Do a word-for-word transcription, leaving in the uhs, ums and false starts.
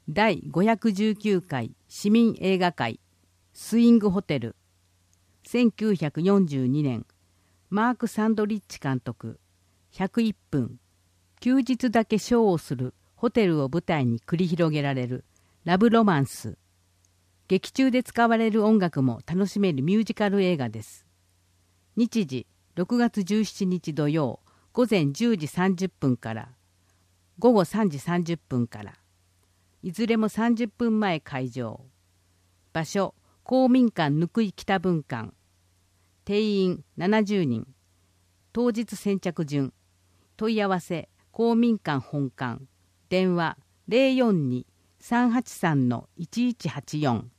だいごひゃくじゅうきゅうかい市民映画会スイングホテル。せんきゅうひゃくよんじゅうにねん、マーク・サンドリッチ監督。ひゃくいっぷん、休日だけショーをするホテルを舞台に繰り広げられるラブロマンス。劇中で使われる音楽も楽しめるミュージカル映画です。日時ろくがつじゅうしちにち土曜午前じゅうじさんじゅっぷんから午後さんじさんじゅっぷんから。いずれもさんじゅっぷんまえ開場。場所公民館ぬくい北分館。定員ななじゅうにん。当日先着順。問い合わせ公民館本館。電話 ゼロよんに さんはちさん いちいちはちよん。